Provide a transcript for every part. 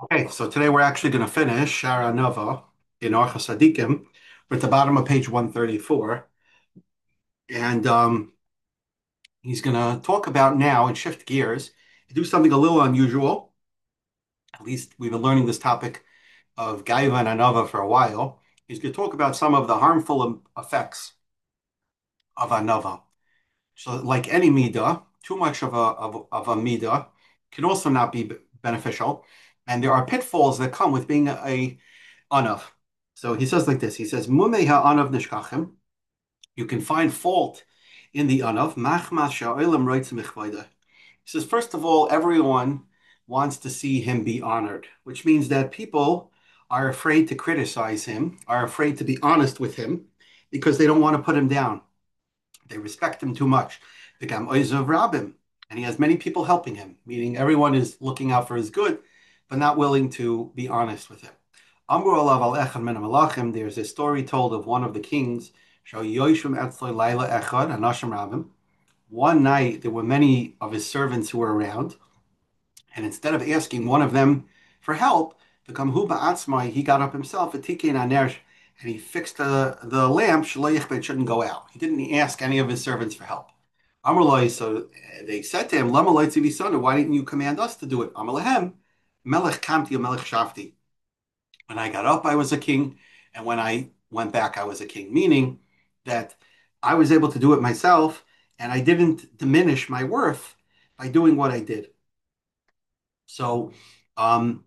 Okay, so today we're actually going to finish Shara Nova in Orchos Sadikim. We're at the bottom of page 134, and he's going to talk about now and shift gears, do something a little unusual. At least we've been learning this topic of Gaiva and Anava for a while. He's going to talk about some of the harmful effects of Anava. So, like any midah, too much of a midah can also not be beneficial, and there are pitfalls that come with being a anav. So he says like this. He says, "Mumei ha'anav nishkachim." You can find fault in the anav. Machmas sha'olam writes michvayda. He says, first of all, everyone wants to see him be honored, which means that people are afraid to criticize him, are afraid to be honest with him, because they don't want to put him down. They respect him too much. V'gam oizav rabim, and he has many people helping him, meaning everyone is looking out for his good, but not willing to be honest with him. Amru alav al echad min malachim. There's a story told of one of the kings. Shal yoshim etzloi laila echad anashim rabim. One night there were many of his servants who were around, and instead of asking one of them for help, the kamhu ba'atzmai, he got up himself, and he fixed the lamp, it shouldn't go out. He didn't ask any of his servants for help. Amalai, so they said to him, Lama why didn't you command us to do it? Amalehem, Melech Kamti, Melech Shafti. When I got up, I was a king, and when I went back, I was a king, meaning that I was able to do it myself, and I didn't diminish my worth by doing what I did. So, um,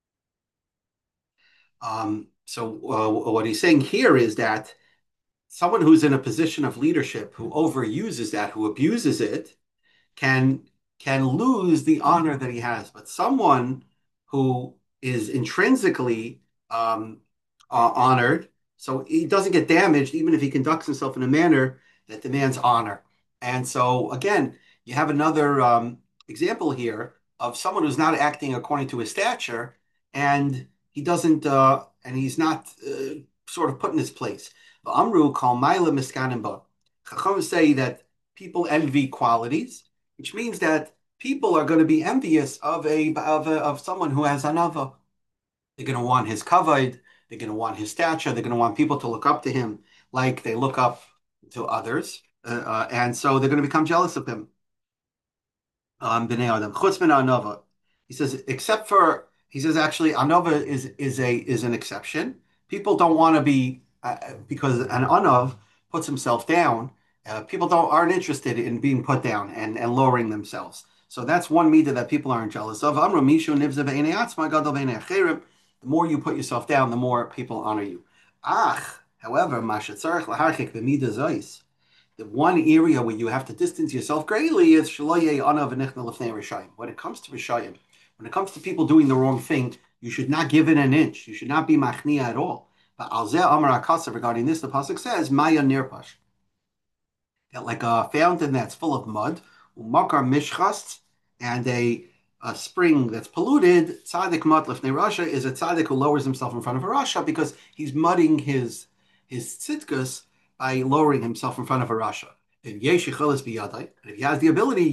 what he's saying here is that someone who's in a position of leadership who overuses that, who abuses it, can can lose the honor that he has. But someone who is intrinsically honored, so he doesn't get damaged, even if he conducts himself in a manner that demands honor. And so again, you have another example here of someone who's not acting according to his stature, and he doesn't, and he's not sort of put in his place. The Amru call Maila Miskanimba. Chacham say that people envy qualities, which means that people are going to be envious of someone who has anava. They're going to want his kavod. They're going to want his stature. They're going to want people to look up to him like they look up to others, and so they're going to become jealous of him. B'nei Adam. Chutz min anova. He says, except for, he says actually anova is an exception. People don't want to be because an anav puts himself down. People don't aren't interested in being put down and lowering themselves. So that's one midah that people aren't jealous of. Amra mishu nivza b'nei atzma gadol b'nei acherim. The more you put yourself down, the more people honor you. Ach, however, mashatzarich laharchik b'midah zois, the one area where you have to distance yourself greatly is shaloye ana v'nichna lefnei rishayim. When it comes to rishayim, when it comes to people doing the wrong thing, you should not give it an inch. You should not be machnia at all. But al zeh amar akasa, regarding this, the pasuk says maya nirpash, that like a fountain that's full of mud, umakar mishchast, and a spring that's polluted. Tzaddik mat lefnei rasha is a tzaddik who lowers himself in front of a rasha because he's mudding his tzidkus by lowering himself in front of a rasha. And if he has the ability,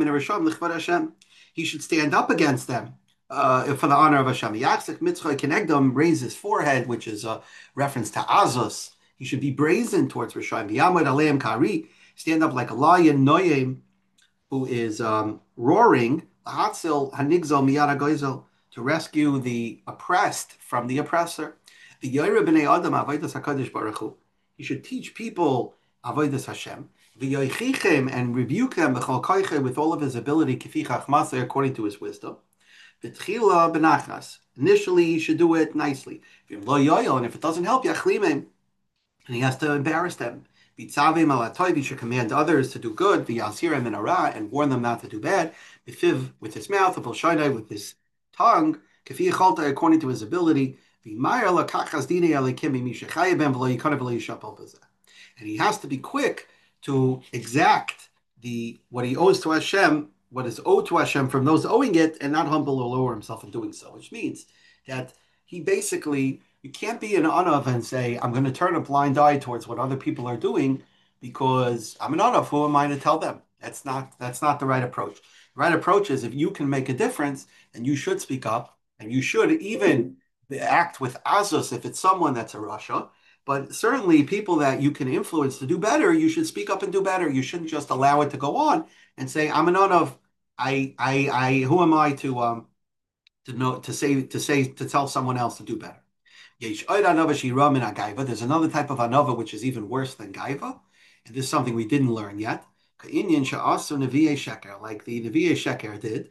he should stand up against them for the honor of Hashem. Yaksik mitzvah kenegdom, raise his forehead, which is a reference to Azos. He should be brazen towards Rishayim. Yamad aleim kari, stand up like a lion, noyim, who is roaring, Hatzil Hanigzel Miyara Goizel, to rescue the oppressed from the oppressor. The Yoira B'nei Adam Avodas Hakadosh Baruch Hu. He should teach people Avodas Hashem. The Yoichichem, and rebuke them B'chol Koiche with all of his ability Kifi Chachmaseh, according to his wisdom. B'tchila B'nachas. Initially, he should do it nicely. And if it doesn't help, Yachlimim, and he has to embarrass them. Bitzavim alatoy, he should command others to do good, v'yasirem in ara, and warn them not to do bad. B'fiv, with his mouth, v'bolshainai, with his tongue, k'fi yicholta, according to his ability, v'mayar lakachas dinei alikim b'mishachayabem v'lo yikana v'lo yishapol b'zeh. And he has to be quick to exact what he owes to Hashem, what is owed to Hashem from those owing it, and not humble or lower himself in doing so, which means that he basically, you can't be an anav and say, I'm going to turn a blind eye towards what other people are doing because I'm an anav. Who am I to tell them? That's not the right approach. The right approach is if you can make a difference, then you should speak up And you should even act with Azus if it's someone that's a Rasha. But certainly, people that you can influence to do better, you should speak up and do better. You shouldn't just allow it to go on and say, "I'm an of who am I to know to tell someone else to do better?" There's another type of anova which is even worse than gaiva, and this is something we didn't learn yet. Like the Nevi'e Sheker did.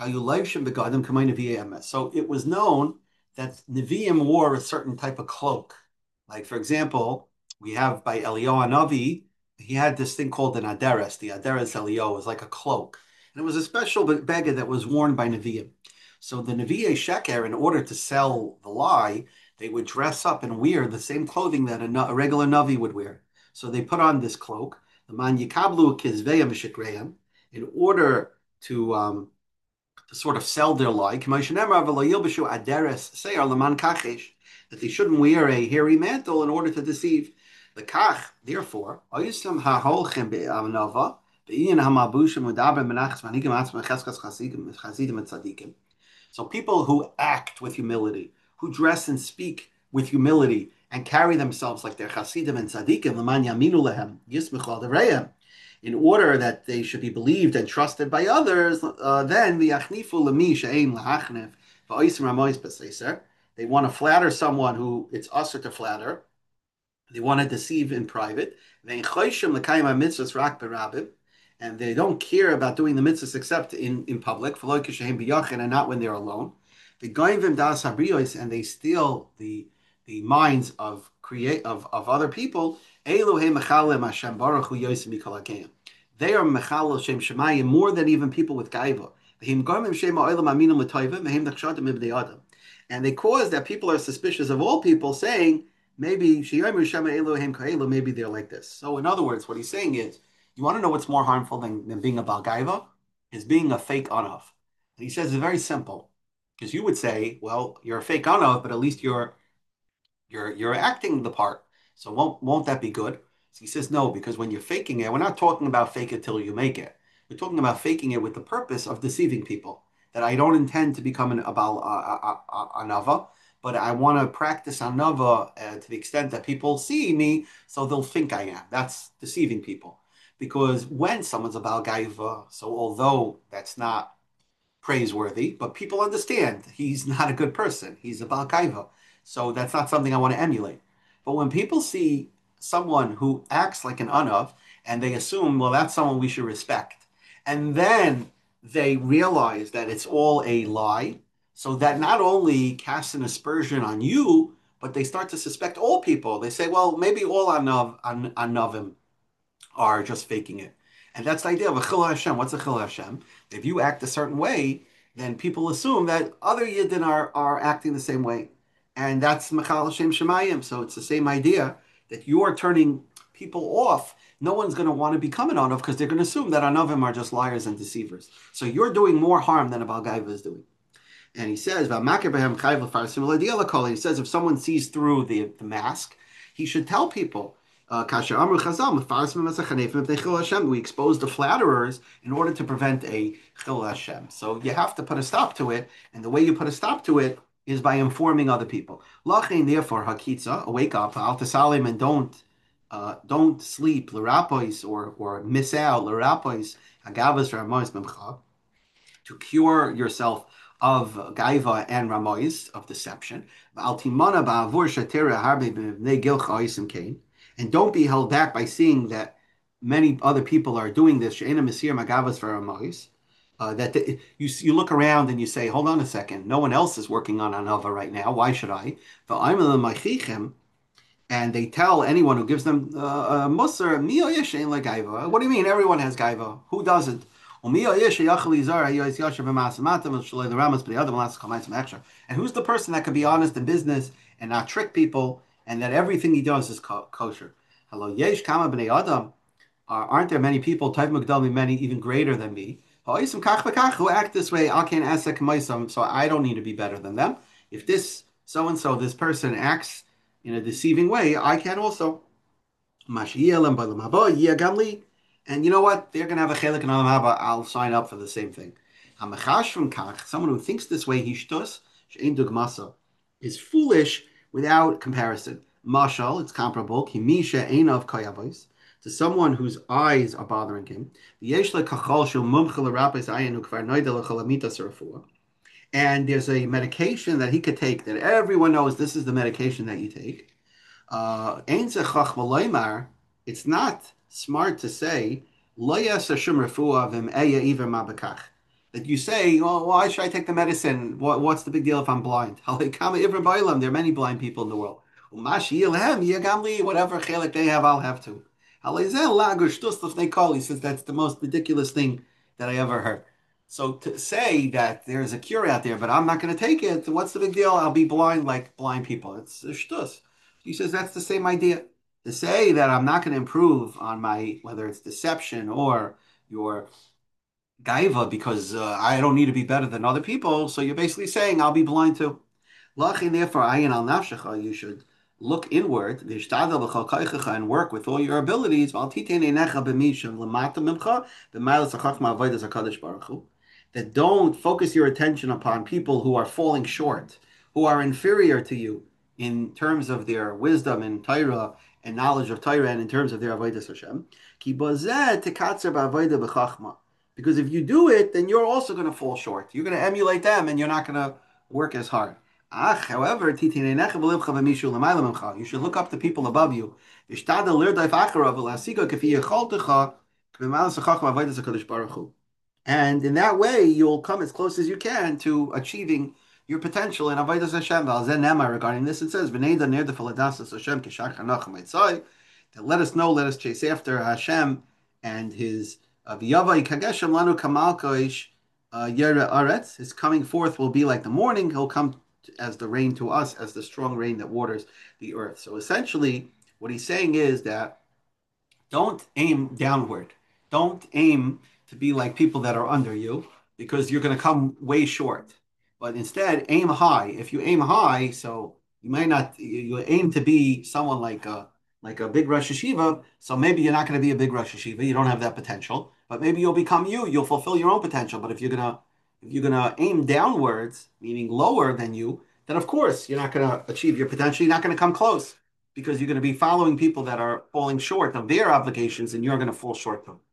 So it was known that Nevi'im wore a certain type of cloak. Like, for example, we have by Eliyahu Hanavi, he had this thing called an aderes. The aderes Eliyahu was like a cloak. And it was a special beged that was worn by Nevi'im. So the Nevi'e Sheker, in order to sell the lie, they would dress up and wear the same clothing that a regular Navi would wear. So they put on this cloak, the man yikablu kizveya mishikreim, in order to sort of sell their lie. That they shouldn't wear a hairy mantle in order to deceive. The kach, therefore, so people who act with humility, who dress and speak with humility, and carry themselves like they're chasidim and tzaddikim, l'man yaminu lehem, yismichu al devreim, in order that they should be believed and trusted by others, then the achnifu lemi she'ein lahachnif va'osim ramois b'seiser. They want to flatter someone who it's usher to flatter. They want to deceive in private. And they don't care about doing the mitzvahs except in public, and not when they're alone. And they steal the minds of other people. They are mechalel shem shemayim more than even people with gaiva. And they cause that people are suspicious of all people, saying, maybe maybe they're like this. So in other words, what he's saying is, you want to know what's more harmful than being a Balgaiva? Is being a fake Anav. And he says it's very simple. Because you would say, well, you're a fake Anav, but at least you're acting the part. So won't that be good? So he says no, because when you're faking it, we're not talking about fake it till you make it. We're talking about faking it with the purpose of deceiving people. That I don't intend to become an abal anava, but I want to practice anava to the extent that people see me, so they'll think I am. That's deceiving people, because when someone's a bal gaiva, so although that's not praiseworthy, but people understand he's not a good person. He's a Balkaiva. So that's not something I want to emulate. But when people see someone who acts like an Anav and they assume, well, that's someone we should respect. And then they realize that it's all a lie. So that not only casts an aspersion on you, but they start to suspect all people. They say, well, maybe all Anavim are just faking it. And that's the idea of a chil Hashem. What's a chil Hashem? If you act a certain way, then people assume that other Yidden are acting the same way. And that's Mechal Hashem Shemayim. So it's the same idea that you're turning people off. No one's going to want to become an Anav because they're going to assume that Anavim are just liars and deceivers. So you're doing more harm than a Balgaiva is doing. And he says, he says if someone sees through the mask, he should tell people. We expose the flatterers in order to prevent a chil Hashem. So you have to put a stop to it, and the way you put a stop to it is by informing other people. Lachin, therefore, hakitza, wake up, al tasalim, and don't sleep, l'rapois, or miss out, l'rapois, hagavas ramos memcha, to cure yourself of gaiva and ramois, of deception. And don't be held back by seeing that many other people are doing this. You look around and you say, hold on a second, no one else is working on anava right now. Why should I? And they tell anyone who gives them musar, what do you mean everyone has gaiva? Who doesn't? And who's the person that could be honest in business and not trick people, and that everything he does is kosher? Hello, yesh kama b'nei adam. Aren't there many people, Tav Magdalmi, many even greater than me, who act this way? So I don't need to be better than them. If this so and so, this person acts in a deceiving way, I can also. And you know what? They're going to have a chelik in Olam Haba. I'll sign up for the same thing. Someone who thinks this way, he shtus, she'ein dugmasa, is foolish without comparison. Mashal, it's comparable. Kimisha einav kayavos, to someone whose eyes are bothering him. And there's a medication that he could take that everyone knows this is the medication that you take. It's not smart to say that you say, "Oh, why should I take the medicine? What's the big deal if I'm blind?" There are many blind people in the world. Whatever chelik they have, I'll have to. He says that's the most ridiculous thing that I ever heard. So to say that there's a cure out there, but I'm not going to take it, what's the big deal? I'll be blind like blind people. It's a shtus. He says that's the same idea. To say that I'm not going to improve on my, whether it's deception or your gaiva, because I don't need to be better than other people. So you're basically saying I'll be blind too. Lachin, therefore, ayin al nafshecha, you should look inward, v'ishtadel b'chol kaichecha, and work with all your abilities. V'al titein einecha b'mishav l'mata mimcha, b'maylas hachachma avodas hakadosh baruch hu. That don't focus your attention upon people who are falling short, who are inferior to you in terms of their wisdom and Torah and knowledge of Torah, and in terms of their avodas Hashem. Ki bazeh tekatzer b'avodah b'chachma. Because if you do it, then you're also going to fall short. You're going to emulate them, and you're not going to work as hard. However, you should look up to people above you. And in that way, you'll come as close as you can to achieving your potential in Avodas Hashem. Regarding this, it says, that let us know, let us chase after Hashem and His His coming forth will be like the morning. He'll come as the rain to us, as the strong rain that waters the earth. So essentially, what he's saying is that don't aim downward. Don't aim to be like people that are under you because you're going to come way short. But instead, aim high. If you aim high, so you might not, you aim to be someone like a big Rosh Hashiva. So maybe you're not going to be a big Rosh Hashiva. You don't have that potential. But maybe you'll become you. You'll fulfill your own potential. But if you're gonna aim downwards, meaning lower than you, then of course you're not going to achieve your potential. You're not going to come close because you're going to be following people that are falling short of their obligations, and you're going to fall short of them.